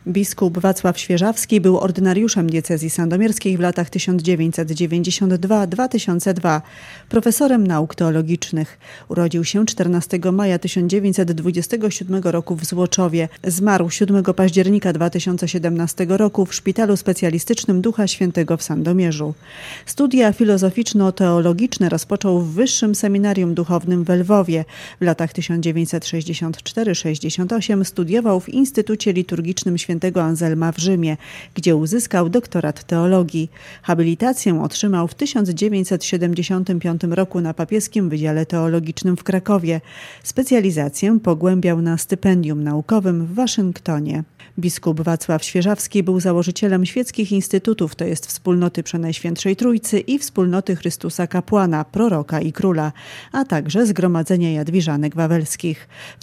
Biskup Wacław Świeżawski był ordynariuszem diecezji sandomierskiej w latach 1992-2002, profesorem nauk teologicznych. Urodził się 14 maja 1927 roku w Złoczowie. Zmarł 7 października 2017 roku w Szpitalu Specjalistycznym Ducha Świętego w Sandomierzu. Studia filozoficzno-teologiczne rozpoczął w Wyższym Seminarium Duchownym w Lwowie. W latach 1964-68 studiował w Instytucie Liturgicznym Świętego Anselma w Rzymie, gdzie uzyskał doktorat teologii. Habilitację otrzymał w 1975 roku na Papieskim Wydziale Teologicznym w Krakowie. Specjalizację pogłębiał na stypendium naukowym w Waszyngtonie. Biskup Wacław Świeżawski był założycielem świeckich instytutów, to jest Wspólnoty Przenajświętszej Trójcy i Wspólnoty Chrystusa Kapłana, Proroka i Króla, a także Zgromadzenia Jadwiżanek Wawelskich. W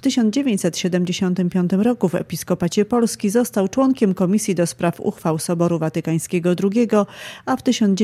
1975 roku w Episkopacie Polski został członkiem Komisji do Spraw Uchwał Soboru Watykańskiego II, a w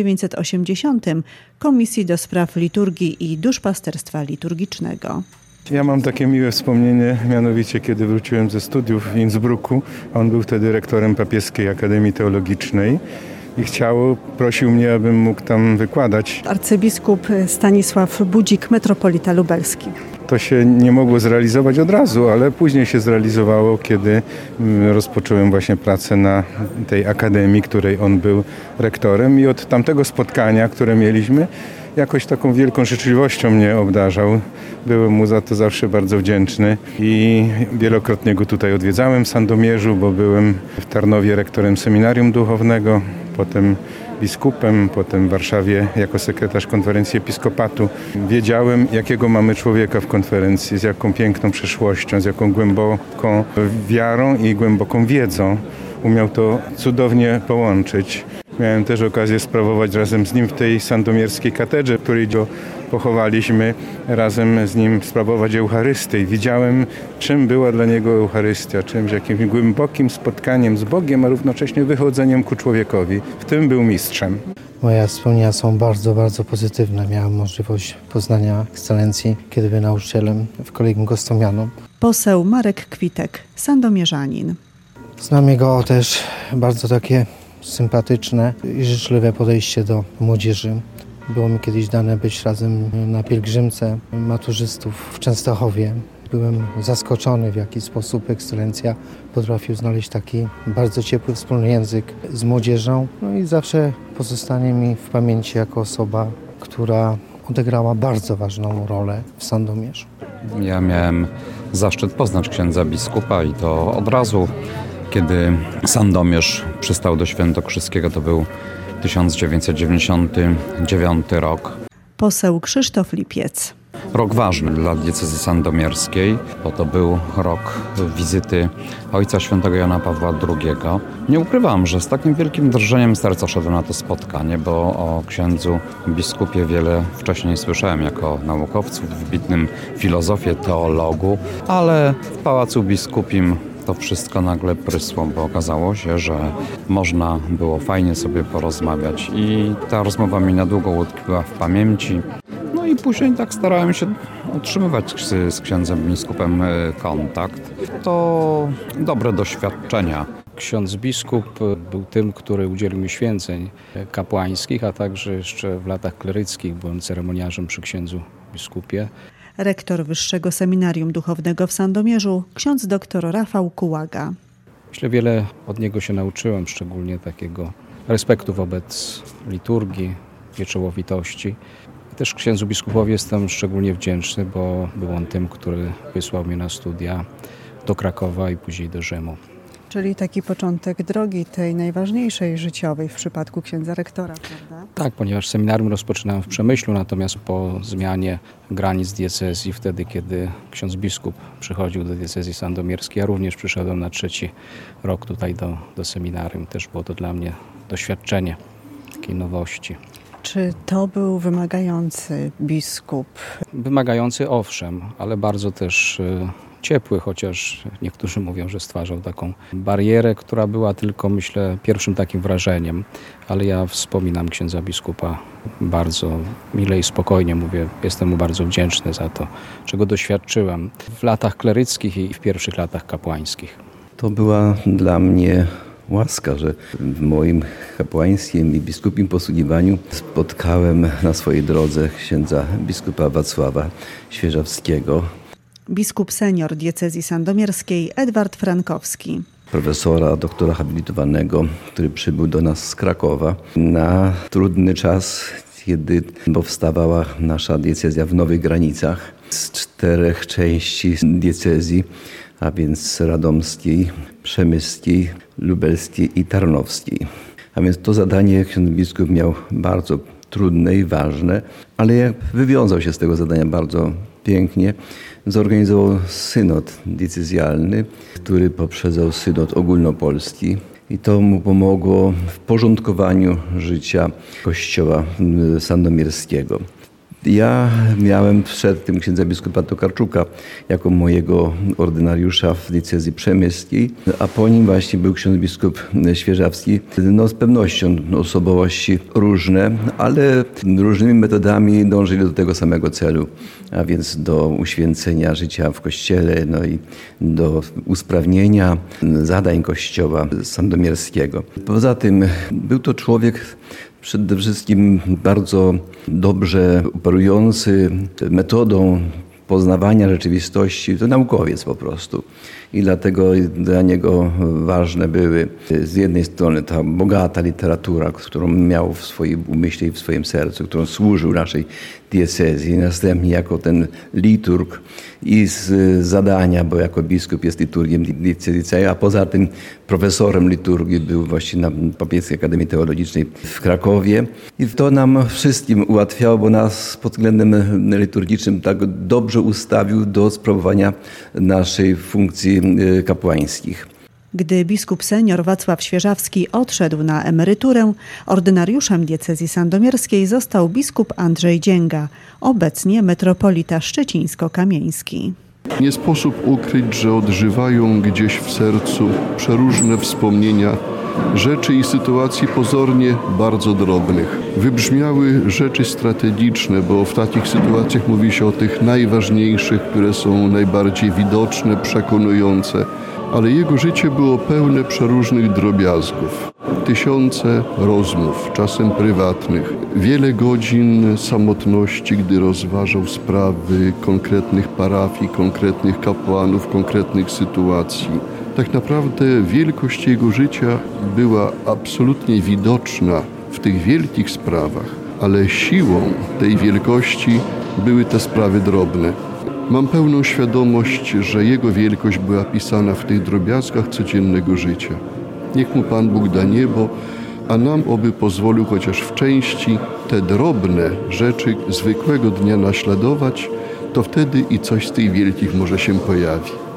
1980 Komisji do Spraw Liturgii i Duszpasterstwa Liturgicznego. Ja mam takie miłe wspomnienie, mianowicie kiedy wróciłem ze studiów w Innsbrucku, on był wtedy rektorem Papieskiej Akademii Teologicznej i prosił mnie, abym mógł tam wykładać. Arcybiskup Stanisław Budzik, metropolita lubelski. To się nie mogło zrealizować od razu, ale później się zrealizowało, kiedy rozpocząłem właśnie pracę na tej akademii, której on był rektorem i od tamtego spotkania, które mieliśmy, jakoś taką wielką życzliwością mnie obdarzał. Byłem mu za to zawsze bardzo wdzięczny i wielokrotnie go tutaj odwiedzałem w Sandomierzu, bo byłem w Tarnowie rektorem seminarium duchownego, potem biskupem, potem w Warszawie jako sekretarz konferencji episkopatu. Wiedziałem, jakiego mamy człowieka w konferencji, z jaką piękną przeszłością, z jaką głęboką wiarą i głęboką wiedzą. Umiał to cudownie połączyć. Miałem też okazję sprawować razem z nim w tej sandomierskiej katedrze, w której go pochowaliśmy, razem z nim sprawować Eucharystię. Widziałem, czym była dla niego Eucharystia, jakimś głębokim spotkaniem z Bogiem, a równocześnie wychodzeniem ku człowiekowi. W tym był mistrzem. Moje wspomnienia są bardzo, bardzo pozytywne. Miałem możliwość poznania ekscelencji, kiedy był nauczycielem w Kolegium Gostomianum. Poseł Marek Kwitek, sandomierzanin. Znam jego też bardzo takie sympatyczne i życzliwe podejście do młodzieży. Było mi kiedyś dane być razem na pielgrzymce maturzystów w Częstochowie. Byłem zaskoczony, w jaki sposób ekscelencja potrafił znaleźć taki bardzo ciepły, wspólny język z młodzieżą. No i zawsze pozostanie mi w pamięci jako osoba, która odegrała bardzo ważną rolę w Sandomierzu. Ja miałem zaszczyt poznać księdza biskupa i to od razu, kiedy Sandomierz przystał do Świętokrzyskiego, to był 1999 rok. Poseł Krzysztof Lipiec. Rok ważny dla diecezji sandomierskiej, bo to był rok wizyty Ojca Świętego Jana Pawła II. Nie ukrywam, że z takim wielkim drżeniem serca szedłem na to spotkanie, bo o księdzu biskupie wiele wcześniej słyszałem jako naukowcu, wybitnym filozofie, teologu, ale w Pałacu Biskupim to wszystko nagle prysło, bo okazało się, że można było fajnie sobie porozmawiać i ta rozmowa mi na długo utkwiła w pamięci. No i później tak starałem się utrzymywać z księdzem biskupem kontakt. To dobre doświadczenia. Ksiądz biskup był tym, który udzielił mi święceń kapłańskich, a także jeszcze w latach kleryckich byłem ceremoniarzem przy księdzu biskupie. Rektor Wyższego Seminarium Duchownego w Sandomierzu, ksiądz dr Rafał Kułaga. Myślę, wiele od niego się nauczyłem, szczególnie takiego respektu wobec liturgii, pieczołowitości. I też księdzu biskupowi jestem szczególnie wdzięczny, bo był on tym, który wysłał mnie na studia do Krakowa i później do Rzymu. Czyli taki początek drogi tej najważniejszej życiowej w przypadku księdza rektora, prawda? Tak, ponieważ seminarium rozpoczynałem w Przemyślu, natomiast po zmianie granic diecezji, wtedy kiedy ksiądz biskup przychodził do diecezji sandomierskiej, ja również przyszedłem na 3. rok tutaj do seminarium. Też było to dla mnie doświadczenie takiej nowości. Czy to był wymagający biskup? Wymagający, owszem, ale bardzo też ciepły, chociaż niektórzy mówią, że stwarzał taką barierę, która była tylko, myślę, pierwszym takim wrażeniem. Ale ja wspominam księdza biskupa bardzo mile i spokojnie. Mówię, jestem mu bardzo wdzięczny za to, czego doświadczyłem w latach kleryckich i w pierwszych latach kapłańskich. To była dla mnie łaska, że w moim kapłańskim i biskupim posługiwaniu spotkałem na swojej drodze księdza biskupa Wacława Świeżawskiego. Biskup senior diecezji sandomierskiej Edward Frankowski. Profesora, doktora habilitowanego, który przybył do nas z Krakowa na trudny czas, kiedy powstawała nasza diecezja w Nowych Granicach z 4 części diecezji, a więc radomskiej, przemyskiej, lubelskiej i tarnowskiej. A więc to zadanie ksiądz biskup miał bardzo trudne i ważne, ale wywiązał się z tego zadania bardzo pięknie. Zorganizował synod diecezjalny, który poprzedzał synod ogólnopolski i to mu pomogło w porządkowaniu życia Kościoła sandomierskiego. Ja miałem przed tym księdza biskupa Tokarczuka jako mojego ordynariusza w diecezji przemyskiej, a po nim właśnie był ksiądz biskup Świeżawski. Z pewnością osobowości różne, ale różnymi metodami dążyli do tego samego celu, a więc do uświęcenia życia w Kościele, i do usprawnienia zadań Kościoła sandomierskiego. Poza tym był to człowiek przede wszystkim bardzo dobrze operujący metodą poznawania rzeczywistości, to naukowiec po prostu. I dlatego dla niego ważne były z jednej strony ta bogata literatura, którą miał w swoim umyśle i w swoim sercu, którą służył naszej diecezji. Następnie jako ten liturg i z zadania, bo jako biskup jest liturgiem diecezji, a poza tym profesorem liturgii był właśnie na Papieskiej Akademii Teologicznej w Krakowie. I to nam wszystkim ułatwiało, bo nas pod względem liturgicznym tak dobrze ustawił do sprawowania naszej funkcji kapłańskich. Gdy biskup senior Wacław Świeżawski odszedł na emeryturę, ordynariuszem diecezji sandomierskiej został biskup Andrzej Dzięga, obecnie metropolita szczecińsko-kamieński. Nie sposób ukryć, że odżywają gdzieś w sercu przeróżne wspomnienia rzeczy i sytuacji pozornie bardzo drobnych. Wybrzmiały rzeczy strategiczne, bo w takich sytuacjach mówi się o tych najważniejszych, które są najbardziej widoczne, przekonujące. Ale jego życie było pełne przeróżnych drobiazgów. Tysiące rozmów, czasem prywatnych, wiele godzin samotności, gdy rozważał sprawy konkretnych parafii, konkretnych kapłanów, konkretnych sytuacji. Tak naprawdę wielkość jego życia była absolutnie widoczna w tych wielkich sprawach, ale siłą tej wielkości były te sprawy drobne. Mam pełną świadomość, że jego wielkość była pisana w tych drobiazgach codziennego życia. Niech mu Pan Bóg da niebo, a nam oby pozwolił chociaż w części te drobne rzeczy zwykłego dnia naśladować, to wtedy i coś z tych wielkich może się pojawi.